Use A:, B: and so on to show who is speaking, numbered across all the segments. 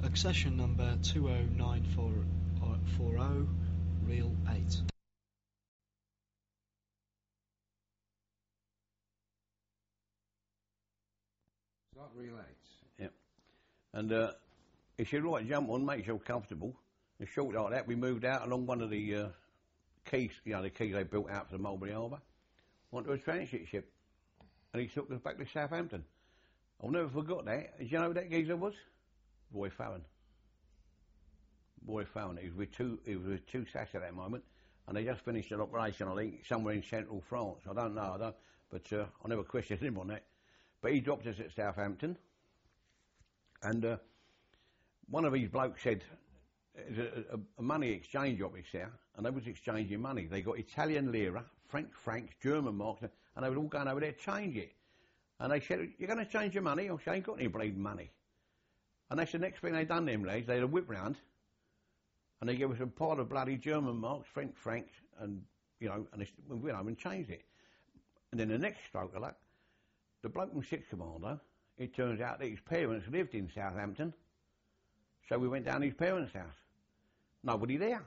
A: Accession number 209440, reel 8.
B: Is that reel 8?
C: Yep. And he said, right, jump on, make yourself comfortable. And short like that, we moved out along one of the quays, you know, the quays they built out for the Mulberry Harbour, onto a transit ship. And he took us back to Southampton. I'll never forget that. Do you know who that geezer was? Roy Farron. Roy Farron. He was with two sacks at that moment, and they just finished an operation, I think, somewhere in central France. I don't know, but I never questioned him on that. But he dropped us at Southampton, and one of these blokes said, there's a money exchange office there, and they was exchanging money. They got Italian lira, French francs, German marks, and they were all going over there to change it. And they said, you're going to change your money? I said, I ain't got any bleeding money. And they said, next thing they done them lads, they had a whip round, and they gave us a pile of bloody German marks, French francs, and, you know, and they went home and changed it. And then the next stroke of luck, the bloke from Sixth Commando, it turns out that his parents lived in Southampton, so we went down to his parents' house. Nobody there.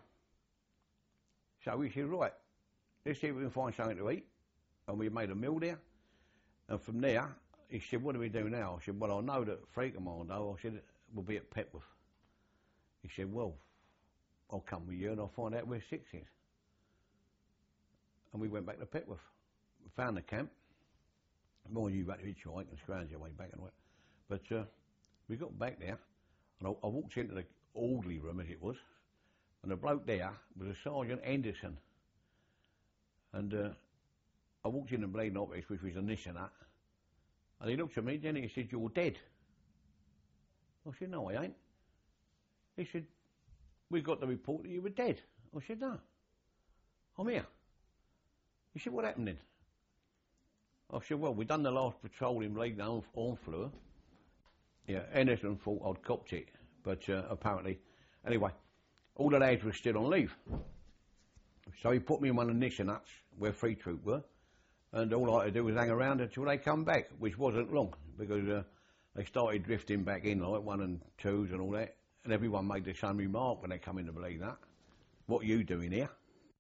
C: So we said, right, let's see if we can find something to eat. And we made a meal there. And from there, he said, what do we do now? I said, well, I know that Free Commando, I said, we'll be at Petworth. He said, well, I'll come with you and I'll find out where Six is. And we went back to Petworth. We found the camp. Mind you, you had to hitchhike and scrounge your way back and what. But we got back there, and I walked into the orderly room, as it was, and the bloke there was a Sergeant Henderson. And I walked in the bleeding office, which was a this and that, and he looked at me, then he said, you're dead. I said, no, I ain't. He said, we got the report that you were dead. I said, no, I'm here. He said, what happened then? I said, well, we done the last patrol in Bleeding Honfleur. Yeah, Henderson thought I'd copped it, but apparently, anyway, all the lads were still on leave. So he put me in one of the Nissan huts where Free Troop were, and all I had to do was hang around until they come back, which wasn't long, because they started drifting back in, like 1 and 2s and all that, and everyone made the same remark when they come in to Bleeding Hut. What are you doing here?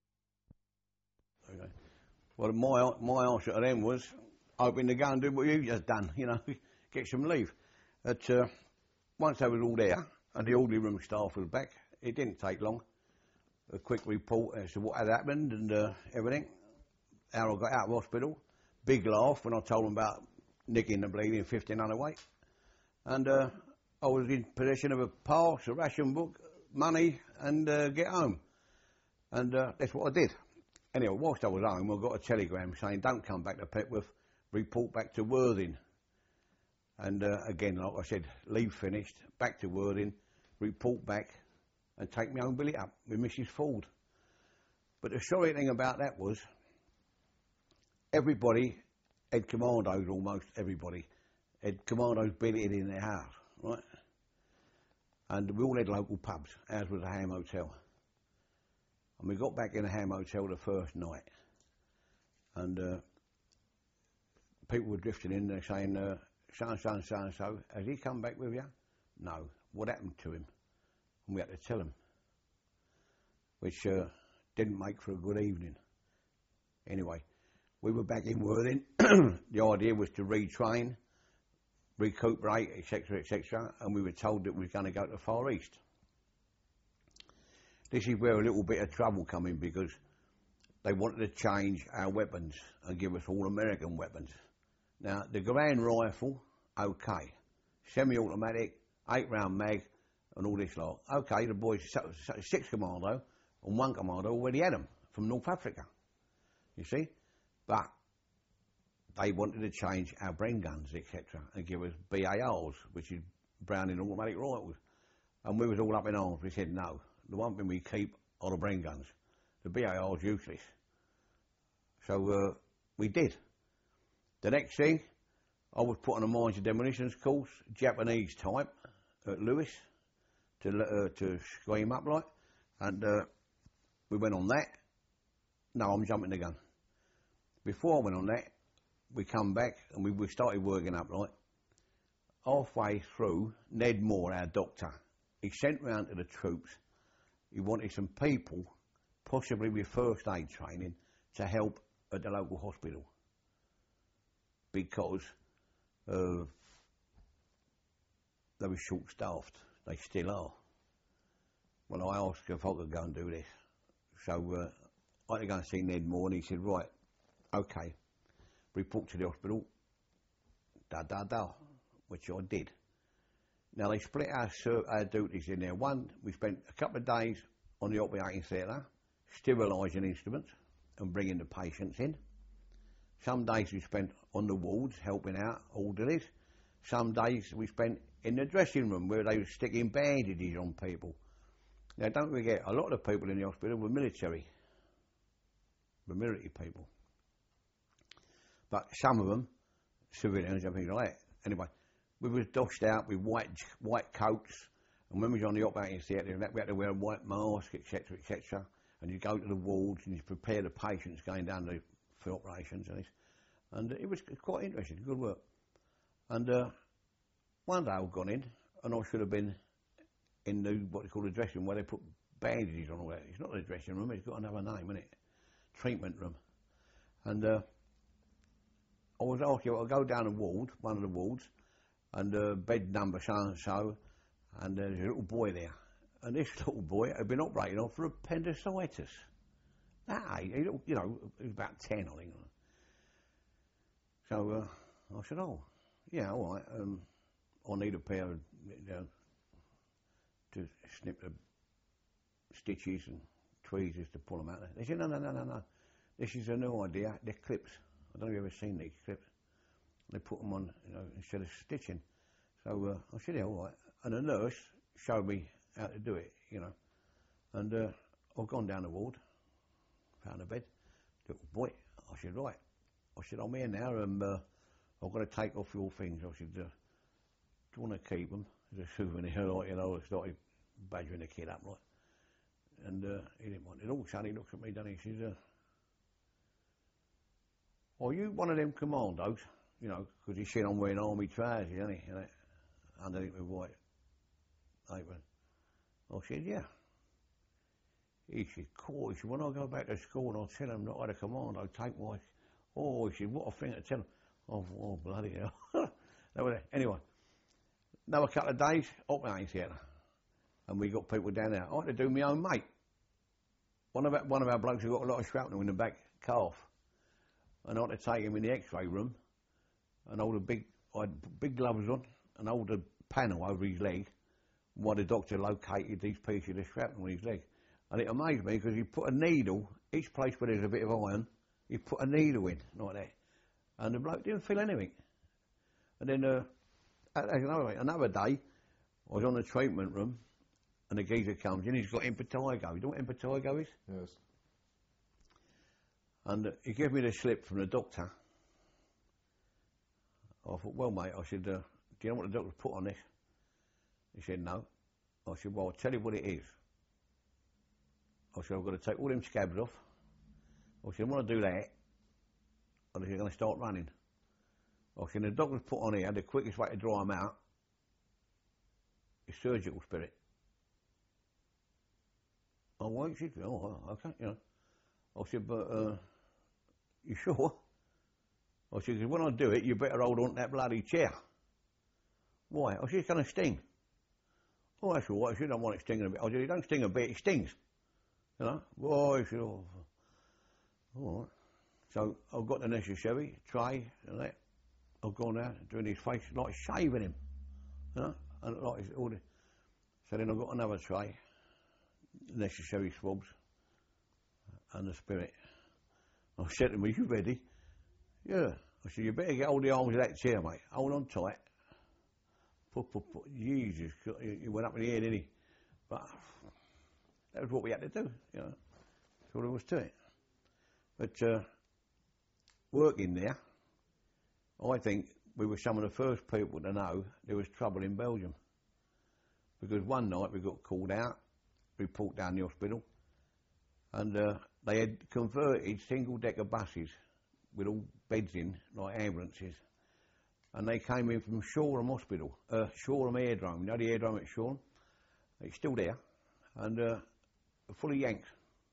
C: Okay. Well, my answer to them was, hoping to go and do what you just done, you know, get some leave. But once they was all there, and the orderly room staff was back, it didn't take long. A quick report as to what had happened and everything. How I got out of hospital. Big laugh when I told them about nicking the bleeding 1500 weight. And I was in possession of a pass, a ration book, money, and get home. And that's what I did. Anyway, whilst I was home, I got a telegram saying, don't come back to Petworth, report back to Worthing. And again, like I said, leave finished, back to Worthing, report back, and take my own billet up with Mrs. Ford. But the sorry thing about that was, everybody had commandos, almost everybody, had commandos billeted in their house, right? And we all had local pubs. Ours was a Ham Hotel. And we got back in the Ham Hotel the first night, and people were drifting in there saying, so-and-so, so-and-so, has he come back with you? No. What happened to him? And we had to tell him, which didn't make for a good evening. Anyway, we were back in Worthing. The idea was to retrain, recuperate, etc., and we were told that we were going to go to the Far East. This is where a little bit of trouble come in, because they wanted to change our weapons and give us all American weapons. Now, the Garand rifle, okay. Semi-automatic, 8-round mag, and all this lot. Okay, the boys, 6 Commando and 1 Commando already had them from North Africa, you see. But they wanted to change our Bren guns, etc., and give us BARs, which is Browning automatic rifles. And we was all up in arms. We said, no. The one thing we keep are the Bren guns. The BAR's useless. So we did. The next thing, I was put on a mines and demolitions course, Japanese type, at Lewis, to scream up like, and we went on that. No, I'm jumping the gun. Before I went on that, we come back and we started working up like. Halfway through, Ned Moore, our doctor, he sent round to the troops, he wanted some people, possibly with first aid training, to help at the local hospital. Because they were short-staffed. They still are. Well, I asked if I could go and do this. So I had to go and see Ned Moore, and he said, right, OK, report to the hospital, which I did. Now, they split our duties in there. One, we spent a couple of days on the operating theatre, sterilising instruments and bringing the patients in. Some days we spent on the wards, helping out orderlies. Some days we spent in the dressing room, where they were sticking bandages on people. Now, don't forget, a lot of the people in the hospital were military people. But some of them, civilians and things like that. Anyway, we was doshed out with white coats, and when we was on the operating theatre, we had to wear a white mask, etc., etc. And you go to the wards and you prepare the patients going down for operations and this. And it was quite interesting, good work. And one day I've gone in, and I should have been in what they call the dressing room, where they put bandages on all that. It's not the dressing room, it's got another name, isn't it? Treatment room. And I was asked, I'll go down a ward, one of the wards, and bed number so-and-so, and there's a little boy there. And this little boy had been operated on for appendicitis. That age, he was about 10, I think. So I said, oh, yeah, all right, I need a pair of, to snip the stitches and tweezers to pull them out. They said, no. This is a new idea. They're clips. I don't know if you've ever seen these clips. They put them on, instead of stitching. So I said, yeah, all right. And the nurse showed me how to do it, And I've gone down the ward, found a bed. Little boy. I said, right. I said, I'm here now, and I've got to take off your things. I said, do you want to keep them as a souvenir? Like, I started badgering the kid up, like. And he didn't want it. All of a sudden he looks at me, doesn't he? He says, are you one of them commandos? Because he's seen I'm wearing army trousers, isn't he? Underneath with white apron. I said, yeah. He said, cool. He said, when I go back to school and I'll tell them that I'm a commando, take my... Oh, he said, what a thing to tell them. Oh, bloody hell. Anyway, another couple of days, operating theatre. And we got people down there. I had to do my own mate. One of our blokes who got a lot of shrapnel in the back calf. And I had to take him in the X-ray room. And I had big gloves on, and hold a panel over his leg, while the doctor located these pieces of shrapnel in his leg. And it amazed me, because he put a needle, each place where there's a bit of iron, he put a needle in, like that. And the bloke didn't feel anything. And then another day, I was on the treatment room, and the geezer comes in, he's got impetigo. You know what impetigo is?
B: Yes.
C: And he gave me the slip from the doctor. I thought, well, mate, I said, do you know what the doctor's put on this? He said, no. I said, well, I'll tell you what it is. I said, I've got to take all them scabs off. I said, when I do that, I said, you're going to start running. I said, the doctor's put on here, the quickest way to dry them out is surgical spirit. Oh, well, he said, oh, okay, I said, but, you sure? I said, because when I do it, you better hold on to that bloody chair. Why? I said, it's going to sting. Oh, that's all right. I said, I don't want it stinging a bit. I said, it don't sting a bit, it stings. Well, I said, oh, all right. So I've got the necessary tray and that. I've gone out doing his face, like shaving him. And like all the... So then I've got another tray, necessary swabs, and the spirit. I said to him, are you ready? Yeah. I said, you better get all the arms of that chair, mate. Hold on tight. Put. Jesus, he went up in the air, didn't he? But that was what we had to do, That's all there was to it. But working there, I think we were some of the first people to know there was trouble in Belgium. Because one night we got called out, report down the hospital, and they had converted single-decker buses with all beds in, like ambulances. And they came in from Shoreham Hospital, Shoreham Airdrome, the airdrome at Shoreham. It's still there, and full of Yanks.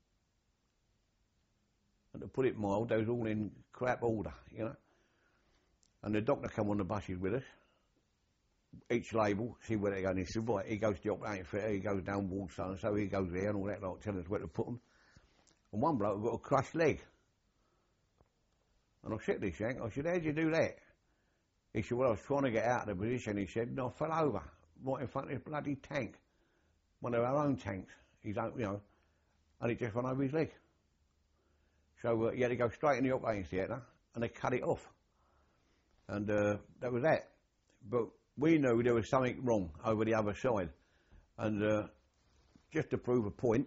C: And to put it mild, they was all in crap order, you know. And the doctor come on the buses with us. Each label, see where they go, and he said, right, he goes to the operating theatre, he goes down ward so and so, he goes there and all that, like telling us where to put them. And one bloke got a crushed leg. And I said to this Yank, I said, how'd you do that? He said, well, I was trying to get out of the position, he said, and I fell over, right in front of this bloody tank. One of our own tanks, you know, and it just went over his leg. So he had to go straight in the operating theatre, and they cut it off. And that was that. But we knew there was something wrong over the other side. And just to prove a point,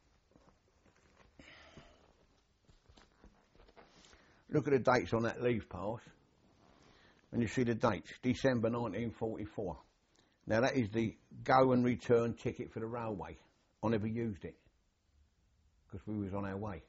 C: look at the dates on that leave pass, and you see the dates, December 1944. Now that is the go and return ticket for the railway. I never used it, because we was on our way.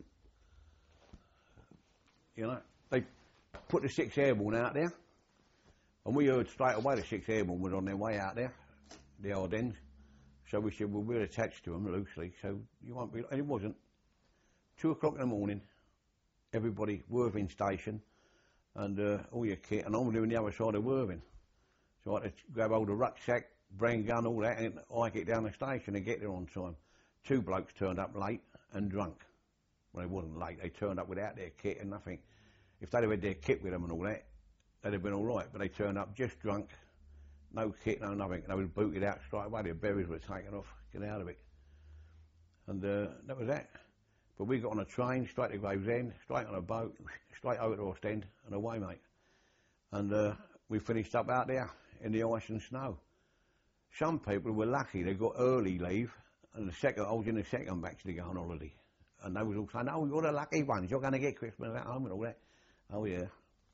C: You know, they put the 6th Airborne out there, and we heard straight away the 6th Airborne was on their way out there, the Ardennes. So we said, well, we're attached to them loosely, so you won't be, and it wasn't. 2 o'clock in the morning, everybody, Worthing Station, and all your kit, and I'm doing the other side of Worthing. So I had to grab hold of rucksack, brain gun, all that, and I get down the station and get there on time. 2 blokes turned up late and drunk. Well, they wasn't late, they turned up without their kit and nothing. If they'd have had their kit with them and all that, they'd have been all right, but they turned up just drunk, no kit, no nothing. They was booted out straight away, their berries were taken off, get out of it. And that was that. But we got on a train, straight to Gravesend, straight on a boat, straight over to Ostend, and away, mate. And we finished up out there in the ice and snow. Some people were lucky, they got early leave, and I was in the second batch to go on holiday. And they was all saying, oh, you're the lucky ones, you're going to get Christmas at home and all that. Oh, yeah.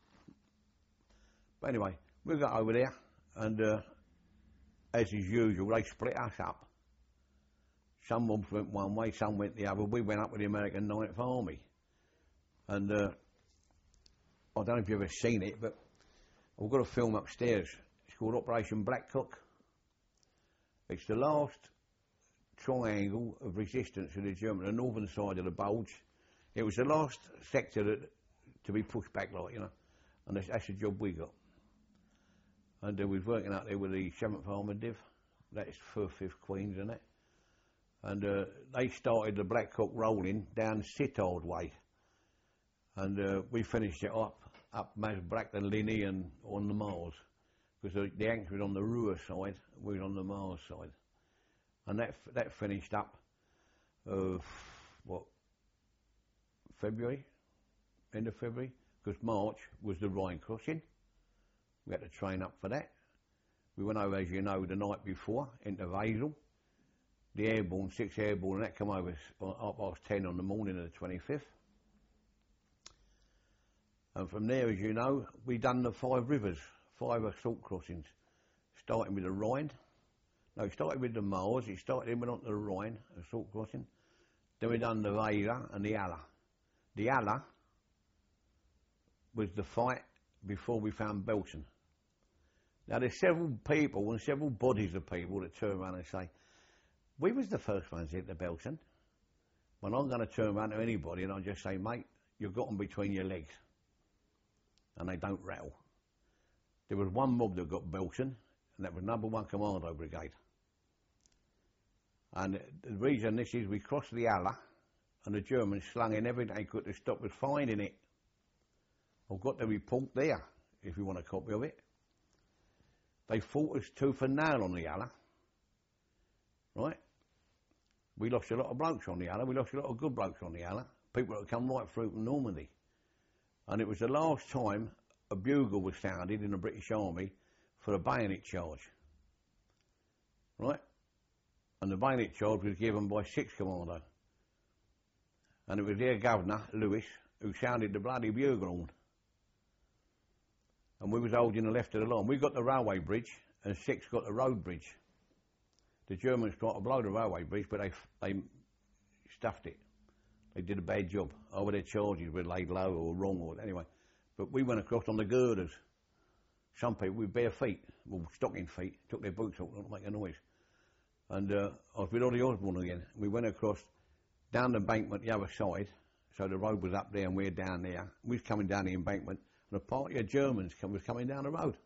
C: But anyway, we got over there, and as is usual, they split us up. Some mobs went one way, some went the other. We went up with the American 9th Army. And I don't know if you've ever seen it, but I've got a film upstairs. It's called Operation Blackcock. It's the last triangle of resistance to the German, the northern side of the Bulge. It was the last sector to be pushed back, like, you know, and that's the job we got. And we was working out there with the 7th Armoured Div, that's 5th Queens, isn't it? And they started the Blackcock rolling down Sittard way, and we finished it up Mas Blackton, Linney and on the Mars, because the Yanks was on the Ruhr side, we was on the Mars side. And that finished up, February? End of February? Because March was the Rhine crossing. We had to train up for that. We went over, as you know, the night before into Wesel. The Airborne, 6th Airborne, and that came over at 10 on the morning of the 25th. And from there, as you know, we done the 5 rivers, 5 assault crossings, starting with the Rhine. No, it started with the Mars, it started, then went on to the Rhine, assault crossing. Then we done the Weser and the Aller. The Aller was the fight before we found Belsen. Now there's several people and several bodies of people that turn around and say, we was the first ones into Belsen. Well, I'm going to turn around to anybody and I'll just say, mate, you've got them between your legs. And they don't rattle. There was one mob that got Belsen, and that was No. 1 Commando Brigade. And the reason this is, we crossed the Aller, and the Germans slung in everything they could to stop us finding it. I've got the report there, if you want a copy of it. They fought us tooth and nail on the Aller, right? We lost a lot of blokes on the Aller, we lost a lot of good blokes on the Aller, people that had come right through from Normandy. And it was the last time a bugle was sounded in the British Army for a bayonet charge, right? And the bayonet charge was given by 6th Commando. And it was their governor, Lewis, who sounded the bloody bugle horn. And we was holding the left of the line. We got the railway bridge, and 6th got the road bridge. The Germans tried to blow the railway bridge, but they stuffed it. They did a bad job. Over their charges were laid low or wrong, or anyway. But we went across on the girders. Some people with bare feet, well, stocking feet, took their boots off not to make a noise. And I was with Ollie Osborne again. We went across down the embankment the other side, so the road was up there and we're down there. We was coming down the embankment, and a party of Germans was coming down the road.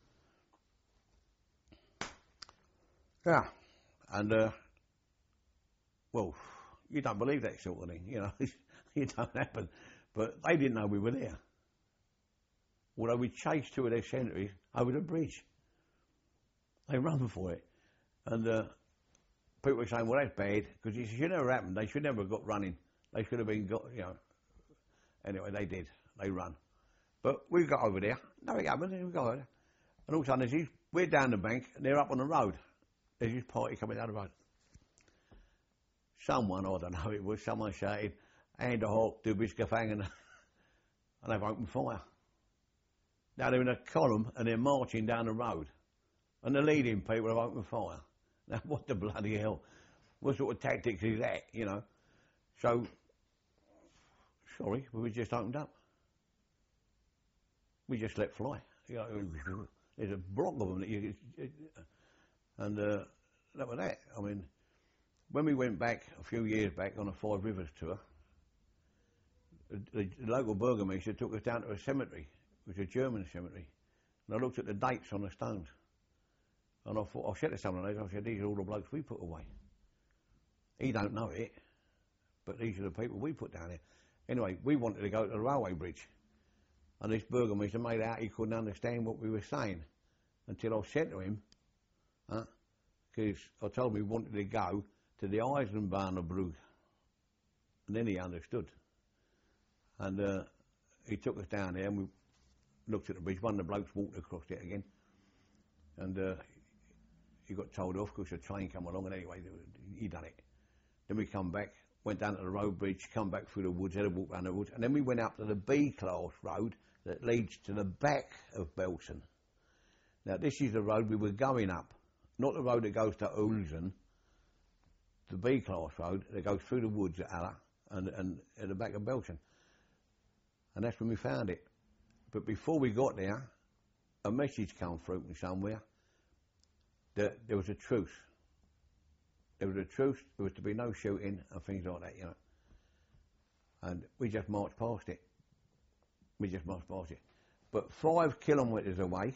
C: Yeah, and well, you don't believe that sort of thing, you know. It don't happen. But they didn't know we were there. Although we chased two of their sentries over the bridge. They run for it. And people were saying, well, that's bad, because it should never happen. They should never have got running. They should have been got, you know. Anyway, they did. They run. But we got over there. Nothing happened. We got over there. And all of a sudden, we're down the bank, and they're up on the road. There's this party coming down the road. Someone, I don't know who it was, someone shouted, "Hand a hawk, do Biscafang," and they've opened fire. Now they're in a column and they're marching down the road. And the leading people have opened fire. Now what the bloody hell? What sort of tactics is that, you know? So, sorry, we just opened up. We just let fly. You know, there's a block of them that you... And that was that. I mean, when we went back a few years back on a Five Rivers tour, the local burgomaster took us down to a cemetery, which was a German cemetery, and I looked at the dates on the stones, and I thought, I said to someone, I said, these are all the blokes we put away. He don't know it, but these are the people we put down here. Anyway, we wanted to go to the railway bridge, and this burgomaster made out he couldn't understand what we were saying, until I said to him, because I told him we wanted to go to the Eisenbahnerbrug, and then he understood. And he took us down there and we looked at the bridge. One of the blokes walked across it again, and he got told off because the train came along, and anyway, he done it. Then we come back, went down to the road bridge, come back through the woods, had a walk around the woods, and then we went up to the B-class road that leads to the back of Belsen. Now this is the road we were going up, not the road that goes to Ulsen, the B-class road that goes through the woods at Halle and at the back of Belsen. And that's when we found it. But before we got there, a message came through from somewhere that there was a truce. There was a truce, there was to be no shooting and things like that, you know. And we just marched past it. We just marched past it. But 5 kilometres away,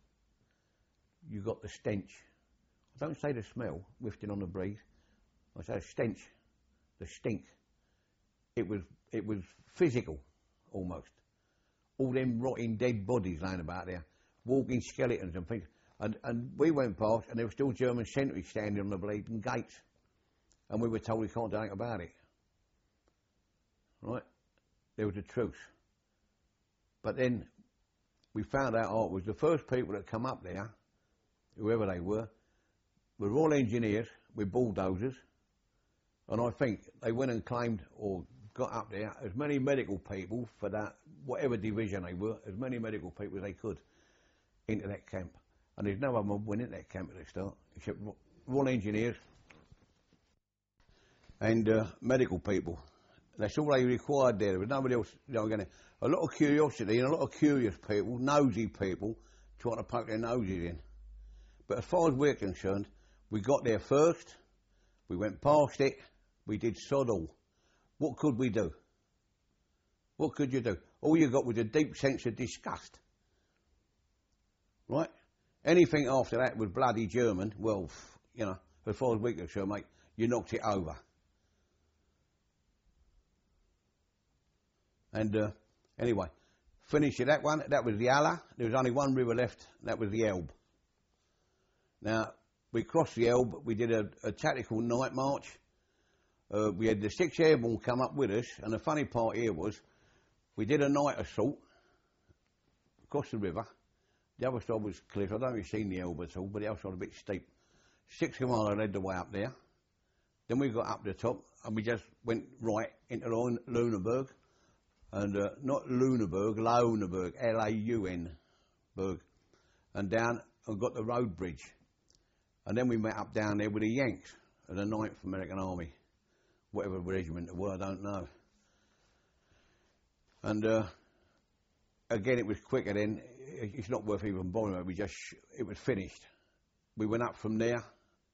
C: you got the stench. I don't say the smell, wafting on the breeze. I say the stench, the stink. It was physical, almost. All them rotting dead bodies laying about there, walking skeletons and things. And we went past, and there were still German sentries standing on the bleeding gates. And we were told we can't do anything about it. Right? There was a truce. But then we found out it was the first people that come up there, whoever they were Royal Engineers with bulldozers. And I think they went and claimed or got up there as many medical people for that, whatever division they were, as many medical people as they could into that camp. And there's no other went into that camp at the start, except Royal Engineers and medical people. That's all they required there. There was nobody else, you know, a lot of curiosity and a lot of curious people, nosy people, trying to poke their noses in. But as far as we're concerned, we got there first, we went past it, we did sod all. What could we do? What could you do? All you got was a deep sense of disgust. Right? Anything after that was bloody German, well, you know, as far as we're concerned, mate, you knocked it over. And anyway, finished that one, that was the Halle. There was only one river left, that was the Elbe. Now, we crossed the Elbe, we did a tactical night march. We had the 6th Airborne come up with us, and the funny part here was, we did a night assault across the river. The other side was cliff. I don't know if you've seen the Elbe at all, but the other side was a bit steep. 6th Commander led the way up there. Then we got up the top, and we just went right into Lüneburg. And not Lüneburg, Lauenburg, L-A-U-N-Burg. And down and got the road bridge. And then we met up down there with the Yanks of the 9th American Army. Whatever regiment it were, I don't know. And again, it was quicker then. It's not worth even bothering about. It was finished. We went up from there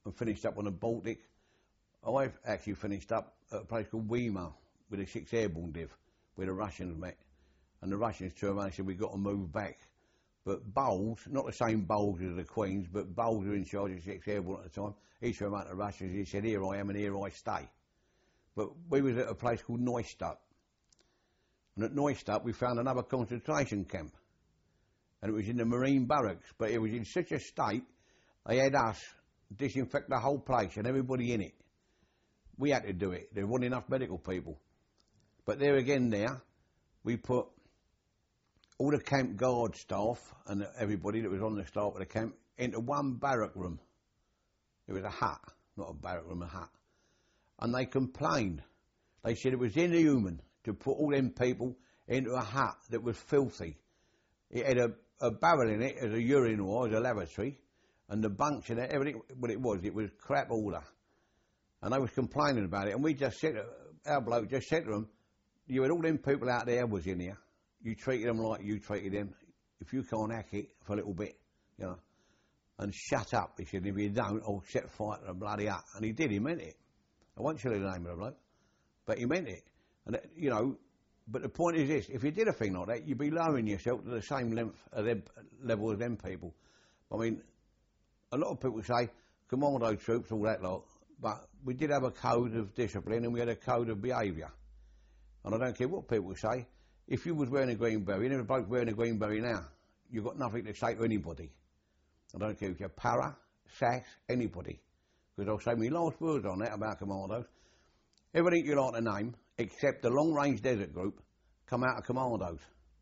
C: and finished up on the Baltic. I've actually finished up at a place called Weimar with the 6th Airborne Div, where the Russians met. And the Russians turned around and said, we've got to move back. But Bowles, not the same Bowles as the Queen's, but Bowles, who was in charge of the 6th Airborne at the time, he turned around to the Russians and he said, here I am and here I stay. But we was at a place called Neustadt. And at Neustadt we found another concentration camp. And it was in the Marine barracks, but it was in such a state, they had us disinfect the whole place and everybody in it. We had to do it. There weren't enough medical people. But there again we put all the camp guard staff and everybody that was on the staff of the camp into one barrack room. It was a hut, not a barrack room, a hut. And they complained. They said it was inhuman to put all them people into a hut that was filthy. It had a barrel in it as a urinal, as a lavatory, and the bunks and everything, what it was crap order. And they was complaining about it, and we just said, our bloke just said to them, you had all them people out there was in here, you treated them like you treated them, if you can't hack it for a little bit, you know, and shut up, he said, if you don't, I'll set fire to the bloody hut. And he did, he meant it. I won't tell you the name of the bloke, but he meant it. And, you know, but the point is this, if you did a thing like that, you'd be lowering yourself to the same level as them people. I mean, a lot of people say, commando troops, all that lot, but we did have a code of discipline and we had a code of behaviour. And I don't care what people say, if you was wearing a green beret, and if a bloke's wearing a green beret now, you've got nothing to say to anybody. I don't care if you're para, SAS, anybody. Because I'll say my last words on that about commandos. Everything you like to name, except the long-range desert group, come out of commandos.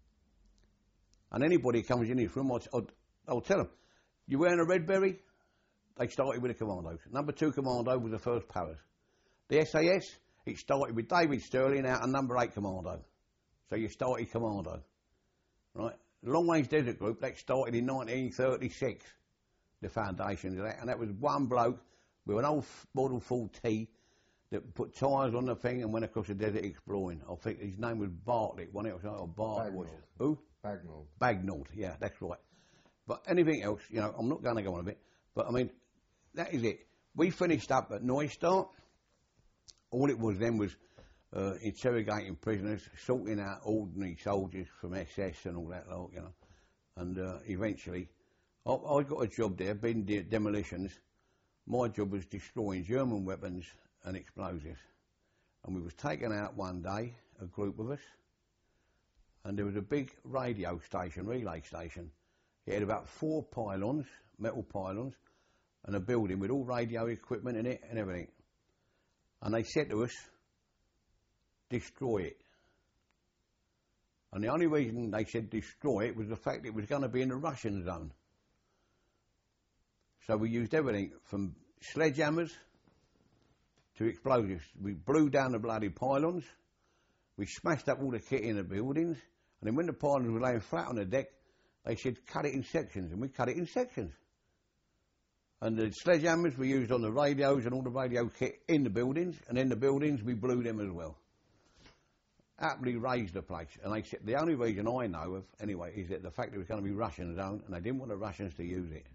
C: And anybody comes in this room, I'll tell them, you wearing a red beret? They started with the commandos. Number 2 commando was the 1st Paras. The SAS, it started with David Sterling out of number 8 commando. So you started commando. Right? The long-range desert group, that started in 1936, the foundations of that. And that was one bloke with an old Model 4T that put tyres on the thing and went across the desert exploring. I think his name was Bartlett, wasn't it? Or Bartlett. Who?
B: Bagnall.
C: Bagnall, yeah, that's right. But anything else, you know, I'm not going to go on a bit, but I mean, that is it. We finished up at Neustadt. All it was then was interrogating prisoners, sorting out ordinary soldiers from SS and all that lot, you know. And eventually, I got a job there, being demolitions. My job was destroying German weapons and explosives. And we was taken out one day, a group of us, and there was a big radio station, relay station. It had about 4 pylons, metal pylons, and a building with all radio equipment in it and everything. And they said to us, destroy it. And the only reason they said destroy it was the fact it was going to be in the Russian zone. So we used everything from sledgehammers to explosives. We blew down the bloody pylons, we smashed up all the kit in the buildings, and then when the pylons were laying flat on the deck, they said cut it in sections, and we cut it in sections. And the sledgehammers we used on the radios and all the radio kit in the buildings, and in the buildings we blew them as well. Happily raised the place, and they said the only reason I know of, anyway, is that the fact it was going to be Russian zone, and they didn't want the Russians to use it.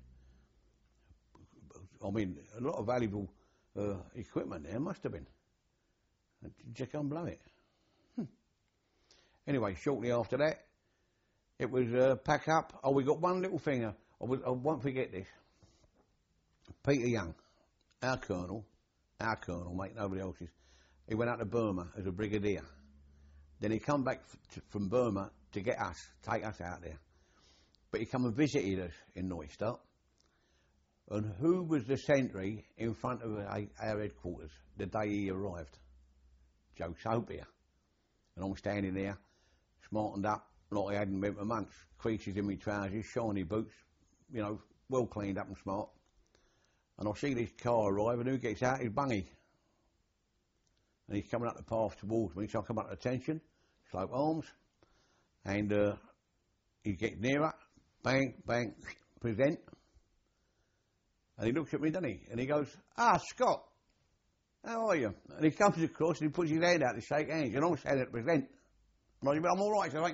C: I mean, a lot of valuable equipment there must have been. Just can't blow it. Anyway, shortly after that, it was pack up. Oh, we got one little thing. I won't forget this. Peter Young, our colonel, mate, nobody else's. He went out to Burma as a brigadier. Then he come back from Burma to get us, take us out there. But he come and visited us in Neustadt. And who was the sentry in front of our headquarters the day he arrived? Joe Soapia. And I'm standing there, smartened up, like I hadn't been for months. Creases in my trousers, shiny boots, you know, well cleaned up and smart. And I see this car arrive, and who gets out is Bungy. And he's coming up the path towards me, so I come up to attention, slope arms, and he gets nearer, bang, bang, present. And he looks at me, doesn't he? And he goes, Scott, how are you? And he comes across and he puts his hand out to shake hands, and I'm standing at present. And I said, well, I'm all right, so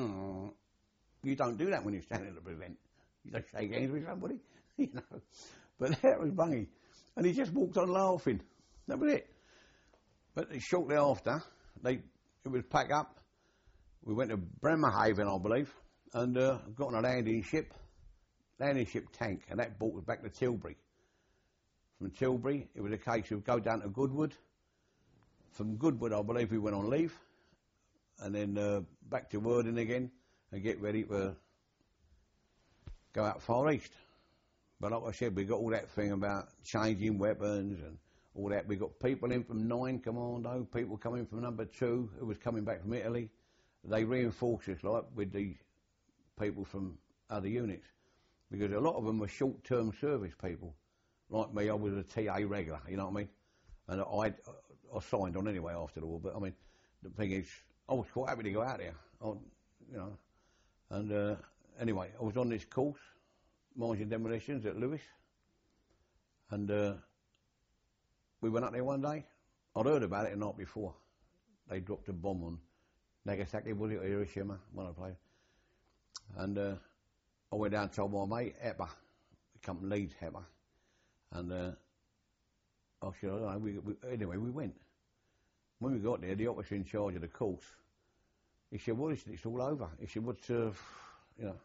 C: you don't do that when you're standing at present. You don't shake hands with somebody, you know. But that was Bungy. And he just walked on laughing. That was it. But shortly after, it was packed up. We went to Bremerhaven, I believe, and got on a landing ship tank, and that brought us back to Tilbury. From Tilbury, it was a case of go down to Goodwood. From Goodwood, I believe we went on leave, and then back to Worthing again, and get ready to go out Far East. But like I said, we got all that thing about changing weapons and all that. We got people in from 9 Commando, people coming from number 2 who was coming back from Italy. They reinforced us like with the people from other units, because a lot of them were short-term service people. Like me, I was a TA regular, you know what I mean? And I signed on anyway after the war, but I mean, the thing is, I was quite happy to go out there, you know. And anyway, I was on this course, Mines and Demolitions at Lewis, and we went up there one day. I'd heard about it the night before. They dropped a bomb on Nagasaki, was it, or Hiroshima, one of the places. And I went down and told my mate, Epper, the company leads Epper, and I said, I don't know, anyway, we went. When we got there, the officer in charge of the course, he said, well, it's all over. He said, what's, you know,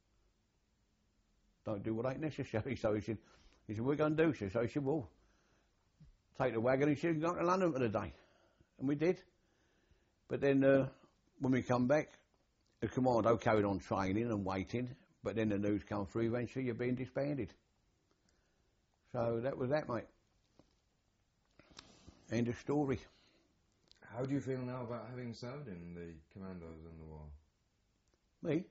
C: don't do what ain't necessary. So he said, what are we going to do? So he said, well, take the wagon. He said, go to London for the day. And we did. But then when we come back, the commando carried on training and waiting, but then the news come through, eventually you're being disbanded. So that was that, mate. End of story.
B: How do you feel now about having served in the commandos in the war?
C: Me?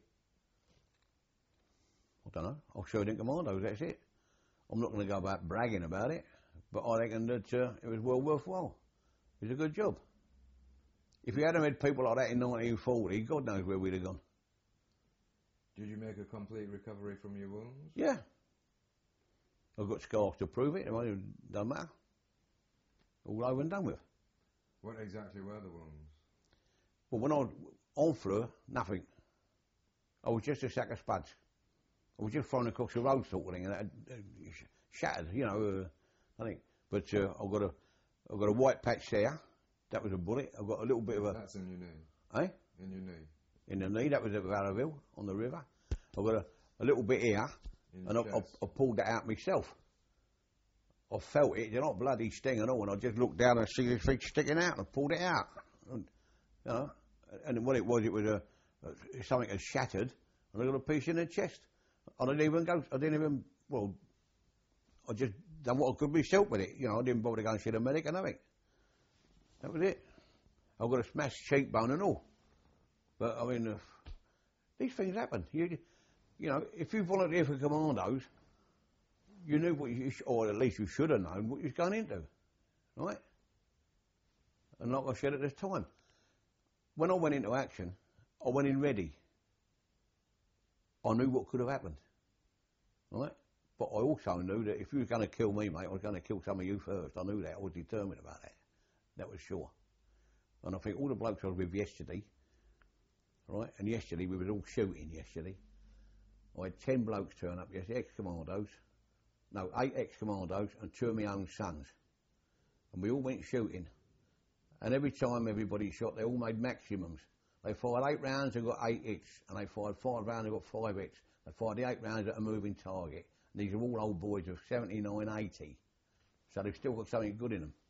C: I don't know. I served in commandos, that's it. I'm not going to go about bragging about it, but I reckon that it was well worthwhile. It was a good job. If we hadn't had people like that in 1940, God knows where we'd have gone.
B: Did you make a complete recovery from your wounds?
C: Yeah. I've got scars to prove it. It doesn't matter. All over and done with.
B: What exactly were the wounds?
C: Well, when I was on through, nothing. I was just a sack of spuds. I was just thrown across the road sort of thing, and it shattered, you know, I think. But I've got a white patch there. That was a bullet. I've got a little bit of a...
B: That's in your knee?
C: Eh?
B: In your knee?
C: In the knee. That was at Varaville, on the river. I've got a little bit here, and I pulled that out myself. I felt it, you're not bloody sting and all, and I just looked down and see this thing sticking out, and I pulled it out. And, you know, and what it was something had shattered, and I got a piece in the chest. I just done what I could myself with it, you know, I didn't bother to go and see the medic or nothing. That was it. I've got a smashed cheekbone and all. But, I mean, these things happen. You know, if you volunteer for commandos, you knew what or at least you should have known what you was going into, right? And like I said at this time, when I went into action, I went in ready. I knew what could have happened, right? But I also knew that if you were going to kill me, mate, I was going to kill some of you first. I knew that. I was determined about that. That was sure. And I think all the blokes I was with yesterday, right? And yesterday, we was all shooting yesterday. I had 10 blokes turn up yesterday, ex-commandos. No, 8 ex-commandos and 2 of my own sons. And we all went shooting. And every time everybody shot, they all made maximums. They fired 8 rounds and got 8 hits. And they fired 5 rounds and got 5 hits. They fired the 8 rounds at a moving target. And these are all old boys of 79, 80. So they've still got something good in them.